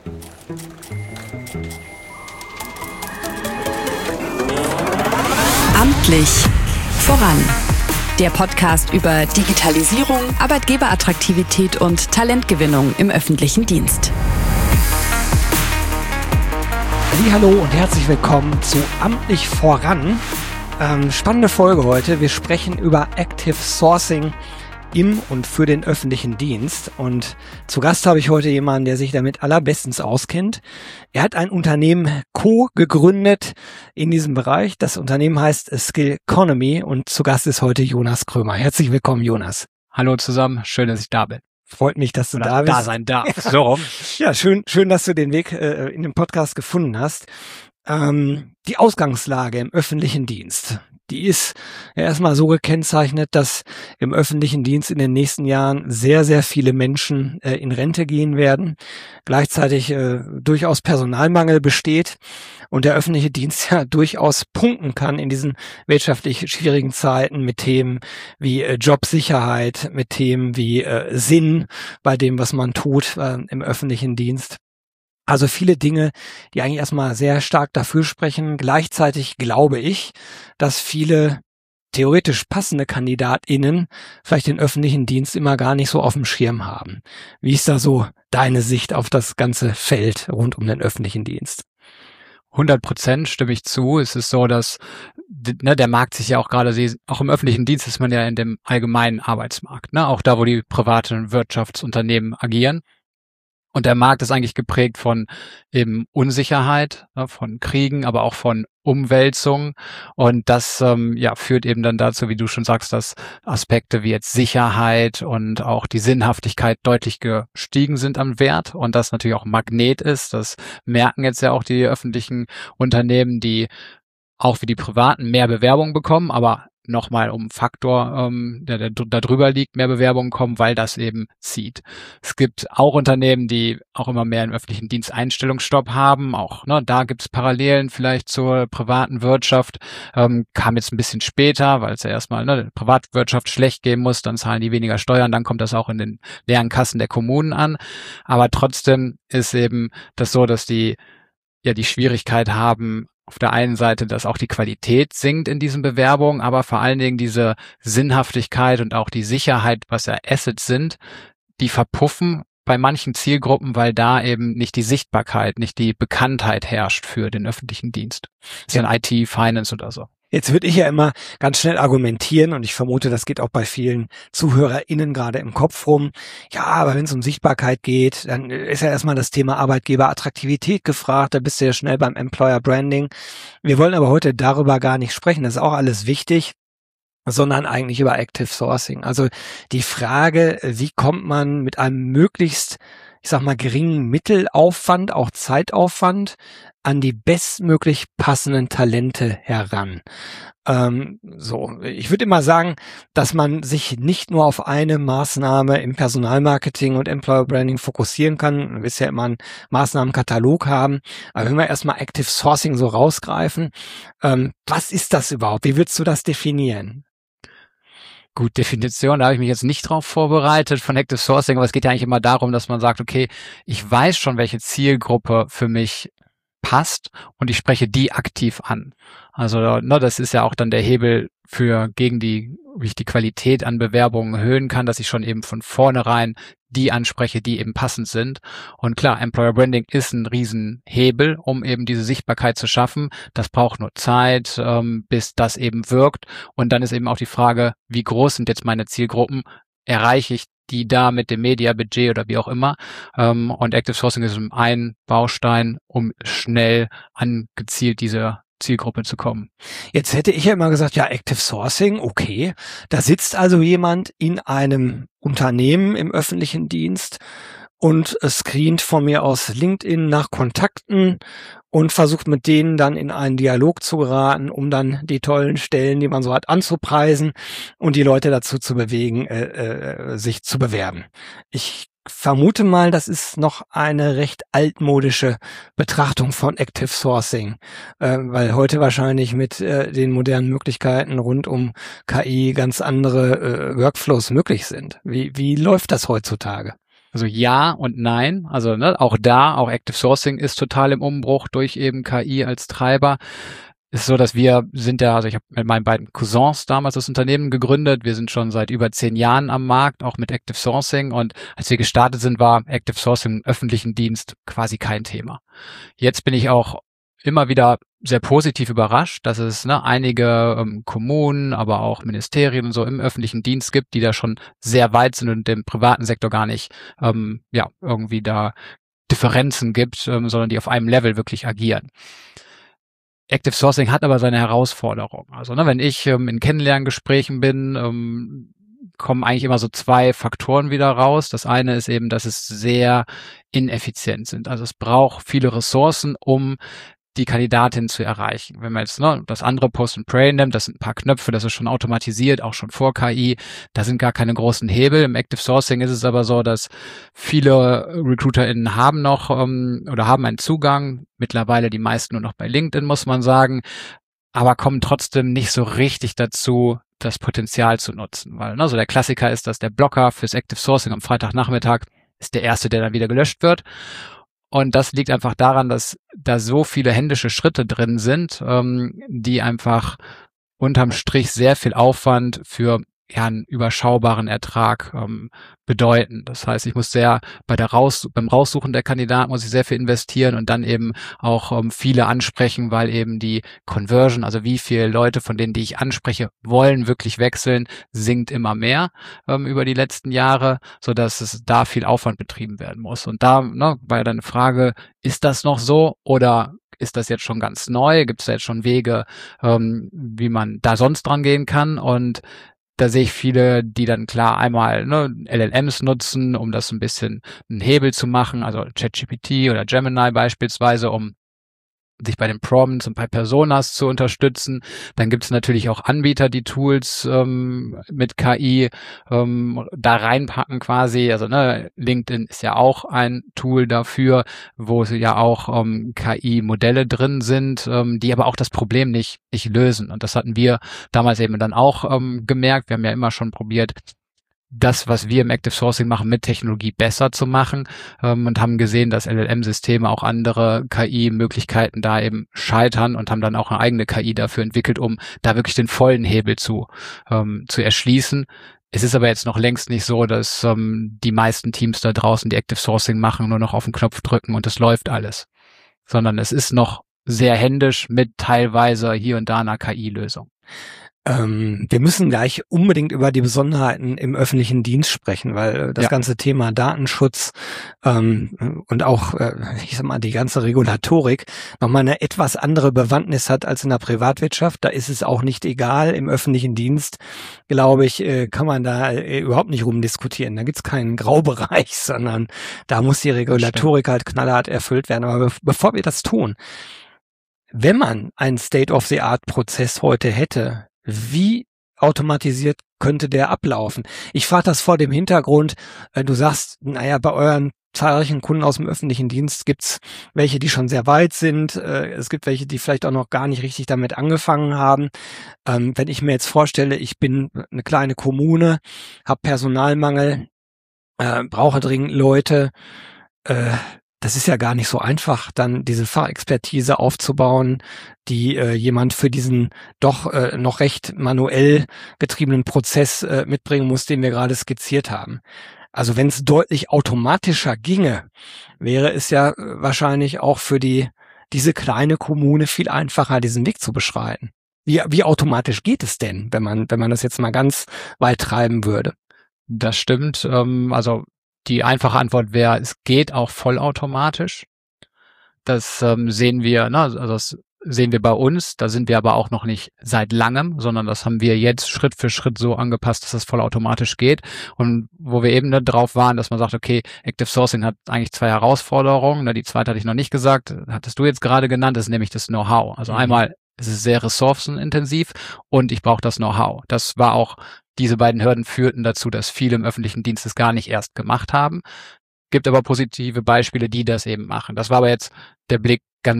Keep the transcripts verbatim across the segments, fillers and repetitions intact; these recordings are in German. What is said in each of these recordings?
Amtlich voran. Der Podcast über Digitalisierung, Arbeitgeberattraktivität und Talentgewinnung im öffentlichen Dienst. Hallo und herzlich willkommen zu Amtlich voran. Ähm, spannende Folge heute. Wir sprechen über Active Sourcing im und für den öffentlichen Dienst. Und zu Gast habe ich heute jemanden, der sich damit allerbestens auskennt. Er hat ein Unternehmen co-gegründet in diesem Bereich. Das Unternehmen heißt Skillconomy und zu Gast ist heute Jonas Krömer. Herzlich willkommen, Jonas. Hallo zusammen, schön, dass ich da bin. Freut mich, dass du Oder da bist. Da sein darf. So rum. Ja, schön, schön, dass du den Weg äh, in den Podcast gefunden hast. Ähm, die Ausgangslage im öffentlichen Dienst, die ist ja erstmal so gekennzeichnet, dass im öffentlichen Dienst in den nächsten Jahren sehr, sehr viele Menschen äh, in Rente gehen werden. Gleichzeitig äh, durchaus Personalmangel besteht und der öffentliche Dienst ja durchaus punkten kann in diesen wirtschaftlich schwierigen Zeiten mit Themen wie äh, Jobsicherheit, mit Themen wie äh, Sinn bei dem, was man tut äh, im öffentlichen Dienst. Also viele Dinge, die eigentlich erstmal sehr stark dafür sprechen. Gleichzeitig glaube ich, dass viele theoretisch passende KandidatInnen vielleicht den öffentlichen Dienst immer gar nicht so auf dem Schirm haben. Wie ist da so deine Sicht auf das ganze Feld rund um den öffentlichen Dienst? hundert Prozent stimme ich zu. Es ist so, dass ne, der Markt sich ja auch gerade, auch im öffentlichen Dienst ist man ja in dem allgemeinen Arbeitsmarkt, ne, auch da, wo die privaten Wirtschaftsunternehmen agieren. Und der Markt ist eigentlich geprägt von eben Unsicherheit, ne, von Kriegen, aber auch von Umwälzungen. Und das ähm, ja führt eben dann dazu, wie du schon sagst, dass Aspekte wie jetzt Sicherheit und auch die Sinnhaftigkeit deutlich gestiegen sind am Wert und das natürlich auch Magnet ist. Das merken jetzt ja auch die öffentlichen Unternehmen, die auch wie die privaten mehr Bewerbungen bekommen, aber nochmal um Faktor, ähm, der, der da drüber liegt, mehr Bewerbungen kommen, weil das eben zieht. Es gibt auch Unternehmen, die auch immer mehr im öffentlichen Dienst Einstellungsstopp haben. Auch ne, da gibt es Parallelen vielleicht zur privaten Wirtschaft. Ähm, kam jetzt ein bisschen später, weil es ja erstmal ne, der Privatwirtschaft schlecht gehen muss, dann zahlen die weniger Steuern, dann kommt das auch in den leeren Kassen der Kommunen an. Aber trotzdem ist eben das so, dass die ja die Schwierigkeit haben, auf der einen Seite, dass auch die Qualität sinkt in diesen Bewerbungen, aber vor allen Dingen diese Sinnhaftigkeit und auch die Sicherheit, was ja Assets sind, die verpuffen bei manchen Zielgruppen, weil da eben nicht die Sichtbarkeit, nicht die Bekanntheit herrscht für den öffentlichen Dienst. Das ist ja ein I T, Finance oder so. Jetzt würde ich ja immer ganz schnell argumentieren und ich vermute, das geht auch bei vielen ZuhörerInnen gerade im Kopf rum. Ja, aber wenn es um Sichtbarkeit geht, dann ist ja erstmal das Thema Arbeitgeberattraktivität gefragt. Da bist du ja schnell beim Employer Branding. Wir wollen aber heute darüber gar nicht sprechen. Das ist auch alles wichtig, sondern eigentlich über Active Sourcing. Also die Frage, wie kommt man mit einem möglichst, ich sag mal, geringen Mittelaufwand, auch Zeitaufwand, an die bestmöglich passenden Talente heran. Ähm, so, ich würde immer sagen, dass man sich nicht nur auf eine Maßnahme im Personalmarketing und Employer Branding fokussieren kann. Man will ja immer einen Maßnahmenkatalog haben. Aber wenn wir erstmal Active Sourcing so rausgreifen, ähm, was ist das überhaupt? Wie würdest du das definieren? Gut, Definition, da habe ich mich jetzt nicht drauf vorbereitet von Active Sourcing, aber es geht ja eigentlich immer darum, dass man sagt, okay, ich weiß schon, welche Zielgruppe für mich passt und ich spreche die aktiv an. Also ne, das ist ja auch dann der Hebel für gegen die, wie ich die Qualität an Bewerbungen erhöhen kann, dass ich schon eben von vornherein die anspreche, die eben passend sind. Und klar, Employer Branding ist ein Riesenhebel, um eben diese Sichtbarkeit zu schaffen. Das braucht nur Zeit, ähm, bis das eben wirkt. Und dann ist eben auch die Frage, wie groß sind jetzt meine Zielgruppen? Erreiche ich die da mit dem Media-Budget oder wie auch immer. Ähm, und Active Sourcing ist ein Baustein, um schnell an gezielt diese Zielgruppe zu kommen. Jetzt hätte ich ja immer gesagt, ja, Active Sourcing, okay. Da sitzt also jemand in einem Unternehmen im öffentlichen Dienst und screent von mir aus LinkedIn nach Kontakten und versucht mit denen dann in einen Dialog zu geraten, um dann die tollen Stellen, die man so hat, anzupreisen und die Leute dazu zu bewegen, äh, äh, sich zu bewerben. Ich vermute mal, das ist noch eine recht altmodische Betrachtung von Active Sourcing, äh, weil heute wahrscheinlich mit äh, den modernen Möglichkeiten rund um K I ganz andere äh, Workflows möglich sind. Wie, wie läuft das heutzutage? Also ja und nein. Also ne, auch da, auch Active Sourcing ist total im Umbruch durch eben K I als Treiber. Es ist so, dass wir sind ja, also ich habe mit meinen beiden Cousins damals das Unternehmen gegründet. Wir sind schon seit über zehn Jahren am Markt, auch mit Active Sourcing. Und als wir gestartet sind, war Active Sourcing im öffentlichen Dienst quasi kein Thema. Jetzt bin ich auch immer wieder sehr positiv überrascht, dass es ne, einige ähm, Kommunen, aber auch Ministerien und so im öffentlichen Dienst gibt, die da schon sehr weit sind und im privaten Sektor gar nicht ähm, ja irgendwie da Differenzen gibt, ähm, sondern die auf einem Level wirklich agieren. Active Sourcing hat aber seine Herausforderungen. Also ne, wenn ich ähm, in Kennenlerngesprächen bin, ähm, kommen eigentlich immer so zwei Faktoren wieder raus. Das eine ist eben, dass es sehr ineffizient sind. Also es braucht viele Ressourcen, um die Kandidatin zu erreichen. Wenn man jetzt ne, das andere Post and Pray nimmt, das sind ein paar Knöpfe, das ist schon automatisiert, auch schon vor K I, da sind gar keine großen Hebel. Im Active Sourcing ist es aber so, dass viele RecruiterInnen haben noch ähm, oder haben einen Zugang, mittlerweile die meisten nur noch bei LinkedIn, muss man sagen, aber kommen trotzdem nicht so richtig dazu, das Potenzial zu nutzen. Weil ne, so der Klassiker ist, dass der Blocker fürs Active Sourcing am Freitagnachmittag ist der erste, der dann wieder gelöscht wird. Und das liegt einfach daran, dass da so viele händische Schritte drin sind, ähm, die einfach unterm Strich sehr viel Aufwand für ja, einen überschaubaren Ertrag ähm, bedeuten. Das heißt, ich muss sehr bei der Raus beim Raussuchen der Kandidaten muss ich sehr viel investieren und dann eben auch ähm, viele ansprechen, weil eben die Conversion, also wie viele Leute von denen, die ich anspreche, wollen wirklich wechseln, sinkt immer mehr ähm, über die letzten Jahre, so dass es da viel Aufwand betrieben werden muss. Und da ne, war ja deine Frage, ist das noch so oder ist das jetzt schon ganz neu? Gibt es da jetzt schon Wege, ähm, wie man da sonst dran gehen kann? Und da sehe ich viele, die dann klar einmal ne, L L Ms nutzen, um das ein bisschen einen Hebel zu machen, also ChatGPT oder Gemini beispielsweise, um sich bei den Prompts und bei Personas zu unterstützen. Dann gibt es natürlich auch Anbieter, die Tools ähm, mit K I ähm, da reinpacken quasi. Also ne, LinkedIn ist ja auch ein Tool dafür, wo ja auch ähm, K I-Modelle drin sind, ähm, die aber auch das Problem nicht, nicht lösen. Und das hatten wir damals eben dann auch ähm, gemerkt. Wir haben ja immer schon probiert, das, was wir im Active Sourcing machen, mit Technologie besser zu machen ähm, und haben gesehen, dass L L M-Systeme auch andere K I-Möglichkeiten da eben scheitern und haben dann auch eine eigene K I dafür entwickelt, um da wirklich den vollen Hebel zu ähm, zu erschließen. Es ist aber jetzt noch längst nicht so, dass ähm, die meisten Teams da draußen, die Active Sourcing machen, nur noch auf den Knopf drücken und es läuft alles, sondern es ist noch sehr händisch mit teilweise hier und da einer K I-Lösung. Ähm, wir müssen gleich unbedingt über die Besonderheiten im öffentlichen Dienst sprechen, weil das ja. ganze Thema Datenschutz ähm, und auch, äh, ich sag mal, die ganze Regulatorik nochmal eine etwas andere Bewandtnis hat als in der Privatwirtschaft. Da ist es auch nicht egal. Im öffentlichen Dienst, glaube ich, äh, kann man da äh, überhaupt nicht rumdiskutieren. Da gibt's keinen Graubereich, sondern da muss die Regulatorik halt knallhart erfüllt werden. Aber be- bevor wir das tun, wenn man einen State-of-the-Art-Prozess heute hätte, wie automatisiert könnte der ablaufen? Ich frage das vor dem Hintergrund, äh, du sagst, naja, bei euren zahlreichen Kunden aus dem öffentlichen Dienst gibt's welche, die schon sehr weit sind. Äh, es gibt welche, die vielleicht auch noch gar nicht richtig damit angefangen haben. Ähm, wenn ich mir jetzt vorstelle, ich bin eine kleine Kommune, habe Personalmangel, äh, brauche dringend Leute, äh, das ist ja gar nicht so einfach, dann diese Fachexpertise aufzubauen, die äh, jemand für diesen doch äh, noch recht manuell getriebenen Prozess äh, mitbringen muss, den wir gerade skizziert haben. Also wenn es deutlich automatischer ginge, wäre es ja wahrscheinlich auch für die diese kleine Kommune viel einfacher, diesen Weg zu beschreiten. Wie, wie automatisch geht es denn, wenn man wenn man das jetzt mal ganz weit treiben würde? Das stimmt. Ähm, also die einfache Antwort wäre, es geht auch vollautomatisch. Das ähm, sehen wir, ne, also das sehen wir bei uns. Da sind wir aber auch noch nicht seit langem, sondern das haben wir jetzt Schritt für Schritt so angepasst, dass das vollautomatisch geht. Und wo wir eben ne, drauf waren, dass man sagt, okay, Active Sourcing hat eigentlich zwei Herausforderungen. Ne, die zweite hatte ich noch nicht gesagt, hattest du jetzt gerade genannt, das ist nämlich das Know-how. Also mhm. einmal, es ist sehr ressourcenintensiv und ich brauche das Know-how. Das war auch Diese beiden Hürden führten dazu, dass viele im öffentlichen Dienst es gar nicht erst gemacht haben. Gibt aber positive Beispiele, die das eben machen. Das war aber jetzt der Blick ganz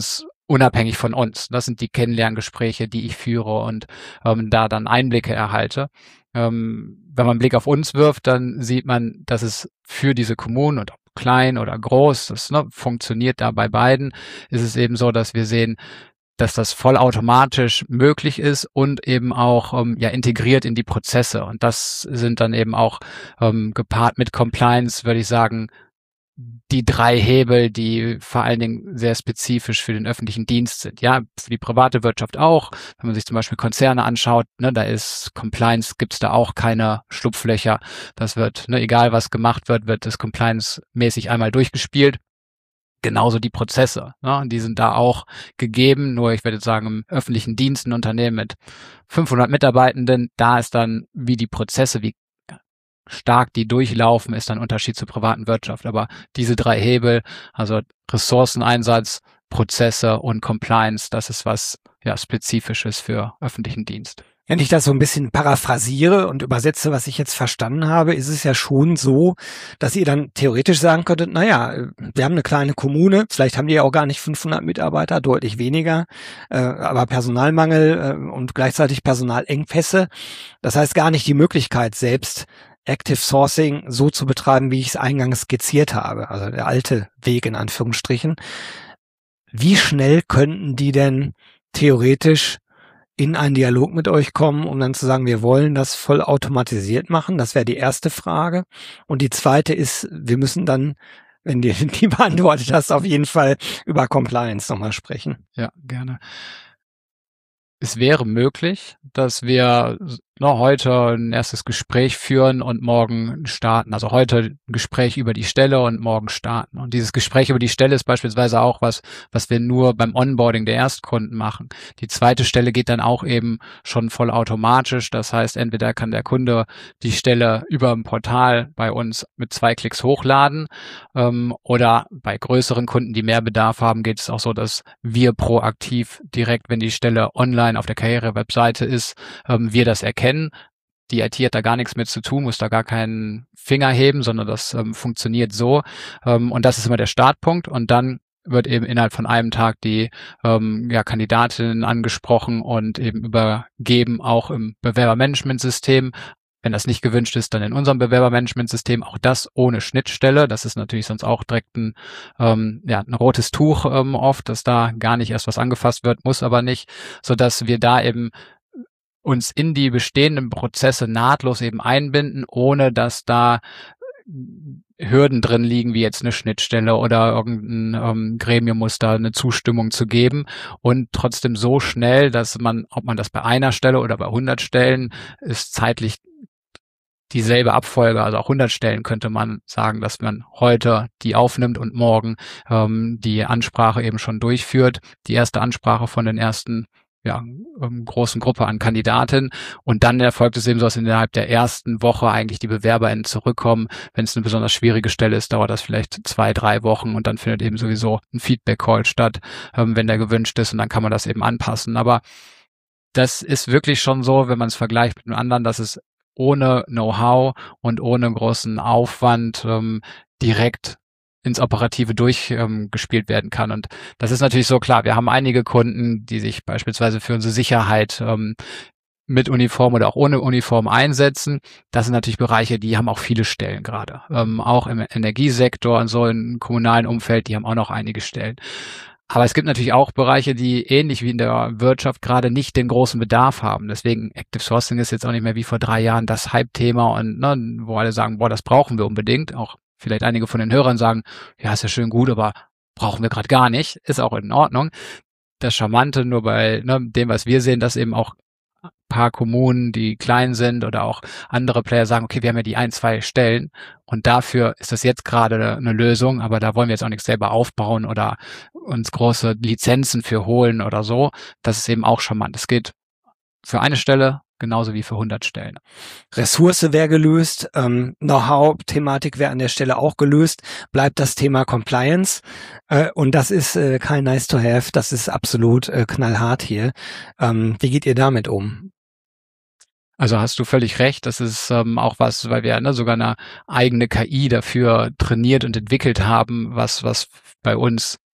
unabhängig von uns. Das sind die Kennenlerngespräche, die ich führe und ähm, da dann Einblicke erhalte. Ähm, wenn man einen Blick auf uns wirft, dann sieht man, dass es für diese Kommunen und ob klein oder groß, das ne, funktioniert da bei beiden, ist es eben so, dass wir sehen, dass das vollautomatisch möglich ist und eben auch ähm, ja integriert in die Prozesse. Und das sind dann eben auch ähm, gepaart mit Compliance, würde ich sagen, die drei Hebel, die vor allen Dingen sehr spezifisch für den öffentlichen Dienst sind. Ja, für die private Wirtschaft auch. Wenn man sich zum Beispiel Konzerne anschaut, ne, da ist Compliance, gibt es da auch keine Schlupflöcher. Das wird, ne, egal was gemacht wird, wird das Compliance-mäßig einmal durchgespielt. Genauso die Prozesse, ne, die sind da auch gegeben. Nur ich würde jetzt sagen, im öffentlichen Dienst, ein Unternehmen mit fünfhundert Mitarbeitenden, da ist dann, wie die Prozesse, wie stark die durchlaufen, ist ein Unterschied zur privaten Wirtschaft. Aber diese drei Hebel, also Ressourceneinsatz, Prozesse und Compliance, das ist was ja Spezifisches für öffentlichen Dienst. Wenn ich das so ein bisschen paraphrasiere und übersetze, was ich jetzt verstanden habe, ist es ja schon so, dass ihr dann theoretisch sagen könntet, naja, wir haben eine kleine Kommune, vielleicht haben die ja auch gar nicht fünfhundert Mitarbeiter, deutlich weniger, äh, aber Personalmangel äh, und gleichzeitig Personalengpässe. Das heißt gar nicht die Möglichkeit, selbst Active Sourcing so zu betreiben, wie ich es eingangs skizziert habe, also der alte Weg in Anführungsstrichen. Wie schnell könnten die denn theoretisch in einen Dialog mit euch kommen, um dann zu sagen, wir wollen das voll automatisiert machen? Das wäre die erste Frage. Und die zweite ist, wir müssen dann, wenn du die beantwortet hast, auf jeden Fall über Compliance nochmal sprechen. Ja, gerne. Es wäre möglich, dass wir noch heute ein erstes Gespräch führen und morgen starten. Also heute ein Gespräch über die Stelle und morgen starten. Und dieses Gespräch über die Stelle ist beispielsweise auch was, was wir nur beim Onboarding der Erstkunden machen. Die zweite Stelle geht dann auch eben schon vollautomatisch. Das heißt, entweder kann der Kunde die Stelle über ein Portal bei uns mit zwei Klicks hochladen ähm, oder bei größeren Kunden, die mehr Bedarf haben, geht es auch so, dass wir proaktiv direkt, wenn die Stelle online auf der Karriere-Webseite ist, ähm, wir das erkennen. Die I T hat da gar nichts mit zu tun, muss da gar keinen Finger heben, sondern das ähm, funktioniert so. Ähm, und das ist immer der Startpunkt. Und dann wird eben innerhalb von einem Tag die ähm, ja, Kandidatinnen angesprochen und eben übergeben auch im Bewerbermanagementsystem. Wenn das nicht gewünscht ist, dann in unserem Bewerbermanagementsystem, auch das ohne Schnittstelle. Das ist natürlich sonst auch direkt ein, ähm, ja, ein rotes Tuch ähm, oft, dass da gar nicht erst was angefasst wird, muss aber nicht, sodass wir da eben uns in die bestehenden Prozesse nahtlos eben einbinden, ohne dass da Hürden drin liegen, wie jetzt eine Schnittstelle oder irgendein ähm, Gremium muss da eine Zustimmung zu geben und trotzdem so schnell, dass man, ob man das bei einer Stelle oder bei hundert Stellen, ist zeitlich dieselbe Abfolge, also auch hundert Stellen könnte man sagen, dass man heute die aufnimmt und morgen ähm, die Ansprache eben schon durchführt, die erste Ansprache von den ersten ja, großen Gruppe an Kandidatinnen und dann erfolgt es eben so, dass innerhalb der ersten Woche eigentlich die BewerberInnen zurückkommen. Wenn es eine besonders schwierige Stelle ist, dauert das vielleicht zwei, drei Wochen und dann findet eben sowieso ein Feedback-Call statt, ähm, wenn der gewünscht ist und dann kann man das eben anpassen. Aber das ist wirklich schon so, wenn man es vergleicht mit einem anderen, dass es ohne Know-how und ohne großen Aufwand ähm, direkt ins Operative durchgespielt ähm, werden kann. Und das ist natürlich so klar. Wir haben einige Kunden, die sich beispielsweise für unsere Sicherheit ähm, mit Uniform oder auch ohne Uniform einsetzen. Das sind natürlich Bereiche, die haben auch viele Stellen gerade. Ähm, auch im Energiesektor und so im kommunalen Umfeld, die haben auch noch einige Stellen. Aber es gibt natürlich auch Bereiche, die ähnlich wie in der Wirtschaft gerade nicht den großen Bedarf haben. Deswegen Active Sourcing ist jetzt auch nicht mehr wie vor drei Jahren das Hype-Thema und ne, wo alle sagen, boah, das brauchen wir unbedingt. Auch vielleicht einige von den Hörern sagen, ja, ist ja schön gut, aber brauchen wir gerade gar nicht. Ist auch in Ordnung. Das Charmante nur bei ne, dem, was wir sehen, dass eben auch ein paar Kommunen, die klein sind oder auch andere Player sagen, okay, wir haben ja die ein, zwei Stellen und dafür ist das jetzt gerade eine Lösung, aber da wollen wir jetzt auch nichts selber aufbauen oder uns große Lizenzen für holen oder so. Das ist eben auch charmant. Es geht für eine Stelle genauso wie für hundert Stellen. Ressource wäre gelöst, ähm, Know-how-Thematik wäre an der Stelle auch gelöst, bleibt das Thema Compliance äh, und das ist äh, kein nice to have, das ist absolut äh, knallhart hier. Ähm, wie geht ihr damit um? Also hast du völlig recht, das ist ähm, auch was, weil wir ne, sogar eine eigene K I dafür trainiert und entwickelt haben, was was bei uns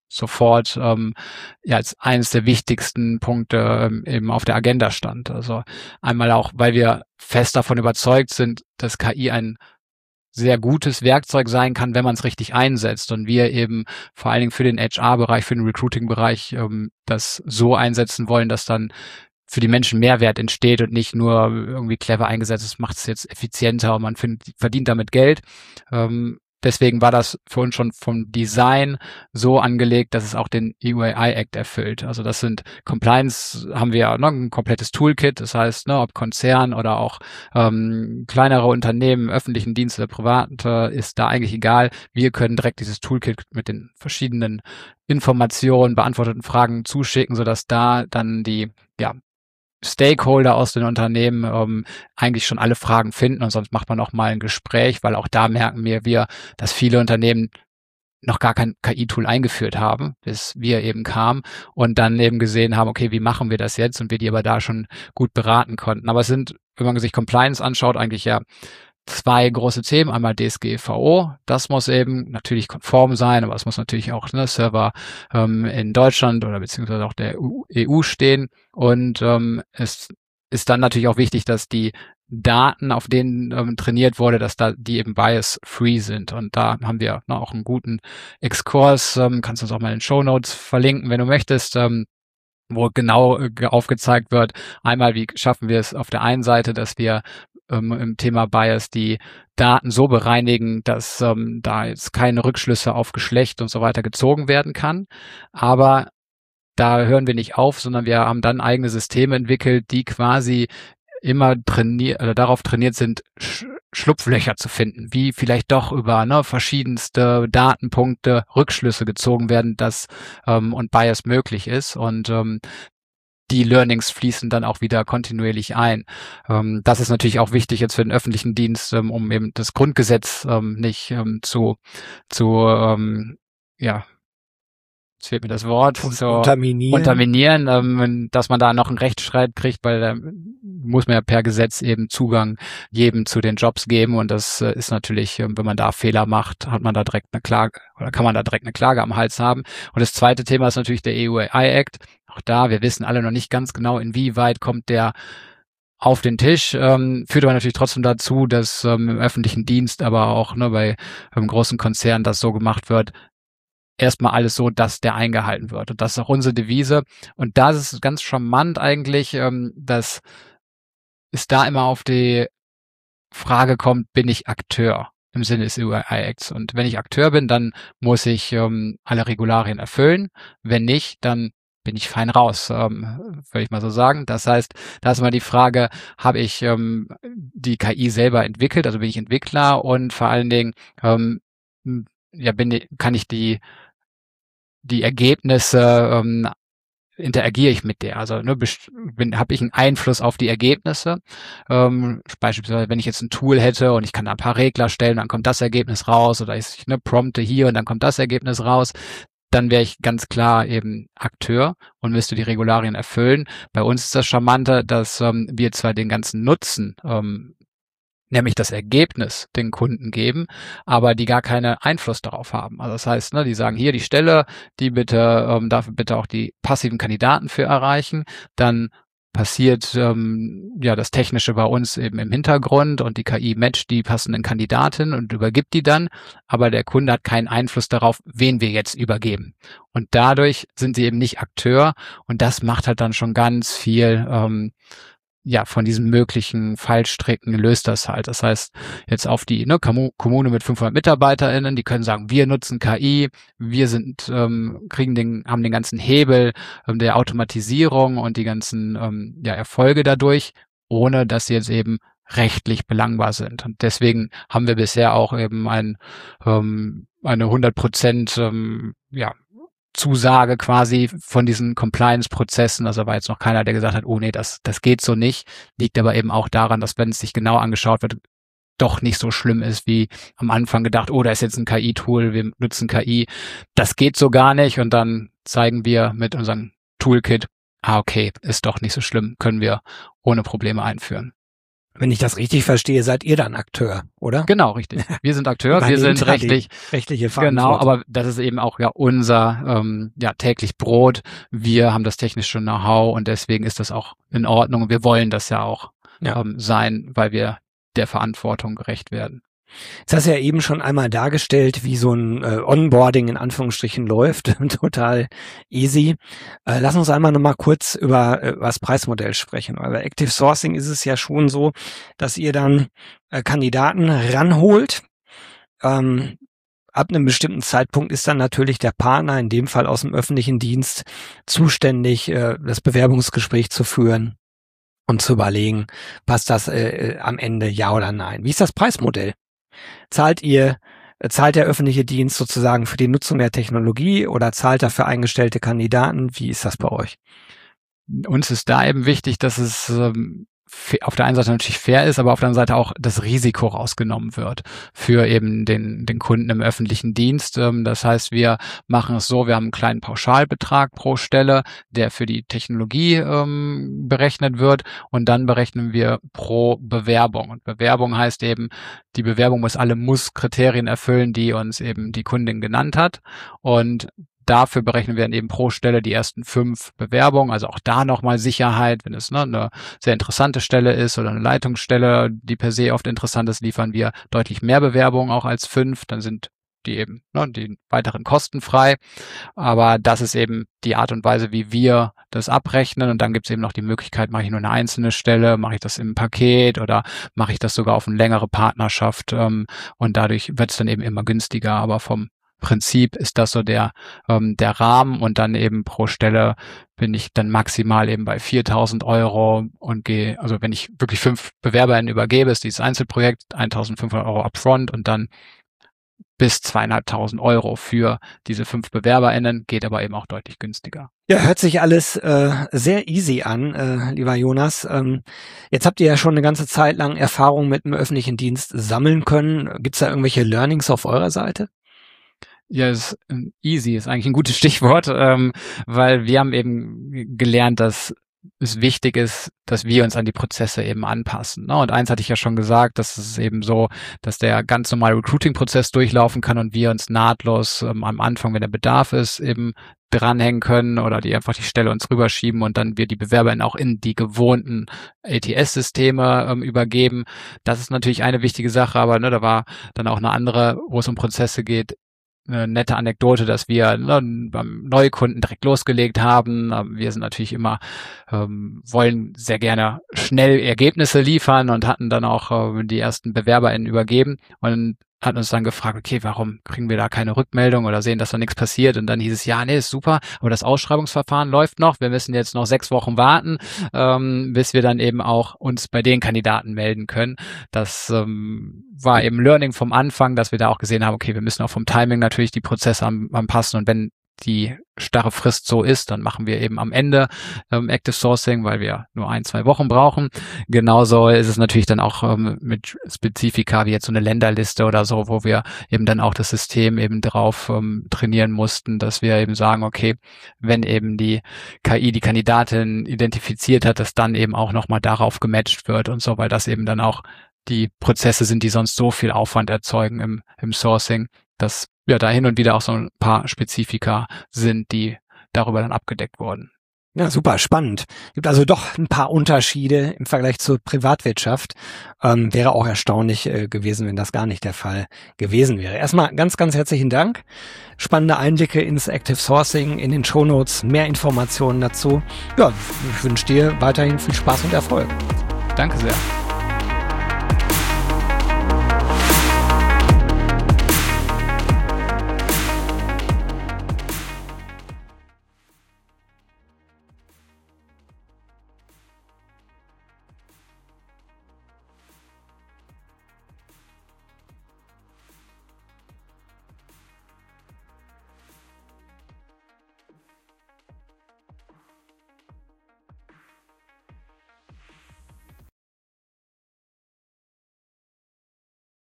sofort ähm, ja als eines der wichtigsten Punkte ähm, eben auf der Agenda stand. Also einmal auch, weil wir fest davon überzeugt sind, dass K I ein sehr gutes Werkzeug sein kann, wenn man es richtig einsetzt, und wir eben vor allen Dingen für den H R-Bereich, für den Recruiting-Bereich ähm, das so einsetzen wollen, dass dann für die Menschen Mehrwert entsteht und nicht nur irgendwie clever eingesetzt ist, macht es jetzt effizienter und man find, verdient damit Geld. Ähm, Deswegen war das für uns schon vom Design so angelegt, dass es auch den E U A I-Act erfüllt. Also das sind Compliance, haben wir ne, ein komplettes Toolkit. Das heißt, ne, ob Konzern oder auch ähm, kleinere Unternehmen, öffentlichen Dienst oder private, ist da eigentlich egal. Wir können direkt dieses Toolkit mit den verschiedenen Informationen, beantworteten Fragen zuschicken, sodass da dann die ja Stakeholder aus den Unternehmen ähm, eigentlich schon alle Fragen finden, und sonst macht man auch mal ein Gespräch, weil auch da merken wir, wir, dass viele Unternehmen noch gar kein K I-Tool eingeführt haben, bis wir eben kamen und dann eben gesehen haben, okay, wie machen wir das jetzt, und wir die aber da schon gut beraten konnten. Aber es sind, wenn man sich Compliance anschaut, eigentlich ja zwei große Themen. Einmal D S G V O, das muss eben natürlich konform sein, aber es muss natürlich auch ne, Server ähm, in Deutschland oder beziehungsweise auch der E U stehen. Und ähm, es ist dann natürlich auch wichtig, dass die Daten, auf denen ähm, trainiert wurde, dass da die eben bias-free sind. Und da haben wir ne, auch einen guten Exkurs, ähm, kannst du uns auch mal in den Shownotes verlinken, wenn du möchtest, ähm, wo genau äh, aufgezeigt wird, einmal, wie schaffen wir es auf der einen Seite, dass wir ähm, im Thema Bias die Daten so bereinigen, dass ähm, da jetzt keine Rückschlüsse auf Geschlecht und so weiter gezogen werden kann. Aber da hören wir nicht auf, sondern wir haben dann eigene Systeme entwickelt, die quasi immer trainiert oder darauf trainiert sind, Sch- Schlupflöcher zu finden, wie vielleicht doch über ne, verschiedenste Datenpunkte Rückschlüsse gezogen werden, dass ähm, und Bias möglich ist, und ähm, die Learnings fließen dann auch wieder kontinuierlich ein. Ähm, das ist natürlich auch wichtig jetzt für den öffentlichen Dienst, ähm, um eben das Grundgesetz ähm, nicht ähm, zu zu ähm, ja jetzt fehlt mir das Wort, Und so unterminieren. unterminieren, ähm, dass man da noch einen Rechtsstreit kriegt, weil da muss man ja per Gesetz eben Zugang jedem zu den Jobs geben, und das äh, ist natürlich, äh, wenn man da Fehler macht, hat man da direkt eine Klage oder kann man da direkt eine Klage am Hals haben. Und das zweite Thema ist natürlich der E U A I-Act. Auch da, wir wissen alle noch nicht ganz genau, inwieweit kommt der auf den Tisch, ähm, führt aber natürlich trotzdem dazu, dass ähm, im öffentlichen Dienst, aber auch ne, bei ähm, großen Konzernen das so gemacht wird, erstmal alles so, dass der eingehalten wird. Und das ist auch unsere Devise. Und da ist es ganz charmant eigentlich, ähm, dass es da immer auf die Frage kommt, bin ich Akteur im Sinne des E U A I-Acts? Und wenn ich Akteur bin, dann muss ich ähm, alle Regularien erfüllen. Wenn nicht, dann bin ich fein raus, ähm, würde ich mal so sagen. Das heißt, da ist immer die Frage, habe ich ähm, die K I selber entwickelt, also bin ich Entwickler, und vor allen Dingen ähm, ja, bin ich, kann ich die die Ergebnisse, ähm, interagiere ich mit der. Also ne, habe ich einen Einfluss auf die Ergebnisse. Ähm, beispielsweise, wenn ich jetzt ein Tool hätte und ich kann da ein paar Regler stellen, dann kommt das Ergebnis raus, oder ich ne, prompte hier und dann kommt das Ergebnis raus, dann wäre ich ganz klar eben Akteur und müsste die Regularien erfüllen. Bei uns ist das Charmante, dass ähm, wir zwar den ganzen Nutzen ähm, nämlich das Ergebnis den Kunden geben, aber die gar keinen Einfluss darauf haben. Also das heißt, ne, die sagen, hier die Stelle, die bitte, ähm, dafür bitte auch die passiven Kandidaten für erreichen, dann passiert ähm, ja das Technische bei uns eben im Hintergrund, und die K I matcht die passenden Kandidaten und übergibt die dann, aber der Kunde hat keinen Einfluss darauf, wen wir jetzt übergeben. Und dadurch sind sie eben nicht Akteur, und das macht halt dann schon ganz viel ähm, ja, von diesen möglichen Fallstricken löst das halt. Das heißt, jetzt auf die ne, Kommune mit fünfhundert MitarbeiterInnen, die können sagen, wir nutzen K I, wir sind, ähm, kriegen den, haben den ganzen Hebel ähm, der Automatisierung und die ganzen ähm, ja, Erfolge dadurch, ohne dass sie jetzt eben rechtlich belangbar sind. Und deswegen haben wir bisher auch eben ein, ähm, eine hundert Prozent ähm, ja, Zusage quasi von diesen Compliance-Prozessen. Also war jetzt noch keiner, der gesagt hat, oh nee, das, das geht so nicht. Liegt aber eben auch daran, dass, wenn es sich genau angeschaut wird, doch nicht so schlimm ist, wie am Anfang gedacht, oh, da ist jetzt ein K I-Tool, wir nutzen K I. Das geht so gar nicht. Und dann zeigen wir mit unserem Toolkit, ah, okay, ist doch nicht so schlimm, können wir ohne Probleme einführen. Wenn ich das richtig verstehe, seid ihr dann Akteur, oder? Genau, richtig. Wir sind Akteur, wir sind rechtlich, rechtliche genau, aber das ist eben auch ja unser ähm, ja täglich Brot. Wir haben das technische Know-how und deswegen ist das auch in Ordnung. Wir wollen das ja auch ja. ähm, sein, weil wir der Verantwortung gerecht werden. Jetzt hast du ja eben schon einmal dargestellt, wie so ein äh, Onboarding in Anführungsstrichen läuft. Total easy. Äh, lass uns einmal nochmal kurz über, äh, über das Preismodell sprechen. Weil bei Active Sourcing ist es ja schon so, dass ihr dann äh, Kandidaten ranholt. Ähm, ab einem bestimmten Zeitpunkt ist dann natürlich der Partner, in dem Fall aus dem öffentlichen Dienst, zuständig, äh, das Bewerbungsgespräch zu führen und zu überlegen, passt das äh, am Ende ja oder nein. Wie ist das Preismodell? Zahlt ihr, zahlt der öffentliche Dienst sozusagen für die Nutzung der Technologie oder zahlt er für eingestellte Kandidaten? Wie ist das bei euch? Uns ist da eben wichtig, dass es ähm, auf der einen Seite natürlich fair ist, aber auf der anderen Seite auch das Risiko rausgenommen wird für eben den den Kunden im öffentlichen Dienst. Das heißt, wir machen es so, wir haben einen kleinen Pauschalbetrag pro Stelle, der für die Technologie ähm, berechnet wird und dann berechnen wir pro Bewerbung. Und Bewerbung heißt eben, die Bewerbung muss alle Muss-Kriterien erfüllen, die uns eben die Kundin genannt hat und dafür berechnen wir dann eben pro Stelle die ersten fünf Bewerbungen, also auch da nochmal Sicherheit, wenn es ne, eine sehr interessante Stelle ist oder eine Leitungsstelle, die per se oft interessant ist, liefern wir deutlich mehr Bewerbungen auch als fünf, dann sind die eben ne, die weiteren kostenfrei, aber das ist eben die Art und Weise, wie wir das abrechnen und dann gibt es eben noch die Möglichkeit, mache ich nur eine einzelne Stelle, mache ich das im Paket oder mache ich das sogar auf eine längere Partnerschaft ähm, und dadurch wird es dann eben immer günstiger, aber vom Prinzip ist das so der ähm, der Rahmen und dann eben pro Stelle bin ich dann maximal eben bei viertausend Euro und gehe, also wenn ich wirklich fünf BewerberInnen übergebe, ist dieses Einzelprojekt eintausendfünfhundert Euro upfront und dann bis zweieinhalbtausend Euro für diese fünf BewerberInnen, geht aber eben auch deutlich günstiger. Ja, hört sich alles äh, sehr easy an, äh, lieber Jonas. Ähm, jetzt habt ihr ja schon eine ganze Zeit lang Erfahrung mit dem öffentlichen Dienst sammeln können. Gibt's da irgendwelche Learnings auf eurer Seite? Ja, ist, easy ist eigentlich ein gutes Stichwort, ähm, weil wir haben eben gelernt, dass es wichtig ist, dass wir uns an die Prozesse eben anpassen. Ne? Und eins hatte ich ja schon gesagt, dass es eben so, dass der ganz normale Recruiting-Prozess durchlaufen kann und wir uns nahtlos ähm, am Anfang, wenn der Bedarf ist, eben dranhängen können oder die einfach die Stelle uns rüberschieben und dann wir die BewerberInnen auch in die gewohnten A T S-Systeme ähm, übergeben. Das ist natürlich eine wichtige Sache, aber ne, da war dann auch eine andere, wo es um Prozesse geht, eine nette Anekdote, dass wir ne, beim Neukunden direkt losgelegt haben. Wir sind natürlich immer, ähm, wollen sehr gerne schnell Ergebnisse liefern und hatten dann auch äh, die ersten BewerberInnen übergeben und hatten uns dann gefragt, okay, warum kriegen wir da keine Rückmeldung oder sehen, dass da nichts passiert? Und dann hieß es, ja, nee, ist super, aber das Ausschreibungsverfahren läuft noch. Wir müssen jetzt noch sechs Wochen warten, ähm, bis wir dann eben auch uns bei den Kandidaten melden können. Das ähm, war eben Learning vom Anfang, dass wir da auch gesehen haben, okay, wir müssen auch vom Timing natürlich die Prozesse anpassen und wenn die starre Frist so ist, dann machen wir eben am Ende ähm, Active Sourcing, weil wir nur ein, zwei Wochen brauchen. Genauso ist es natürlich dann auch ähm, mit Spezifika wie jetzt so eine Länderliste oder so, wo wir eben dann auch das System eben drauf ähm, trainieren mussten, dass wir eben sagen, okay, wenn eben die K I die Kandidatin identifiziert hat, dass dann eben auch nochmal darauf gematcht wird und so, weil das eben dann auch die Prozesse sind, die sonst so viel Aufwand erzeugen im, im Sourcing, dass ja da hin und wieder auch so ein paar Spezifika sind, die darüber dann abgedeckt wurden. Ja, super, spannend. Gibt also doch ein paar Unterschiede im Vergleich zur Privatwirtschaft. Ähm, wäre auch erstaunlich äh, gewesen, wenn das gar nicht der Fall gewesen wäre. Erstmal ganz, ganz herzlichen Dank. Spannende Einblicke ins Active Sourcing, in den Shownotes, mehr Informationen dazu. Ja, ich wünsche dir weiterhin viel Spaß und Erfolg. Danke sehr.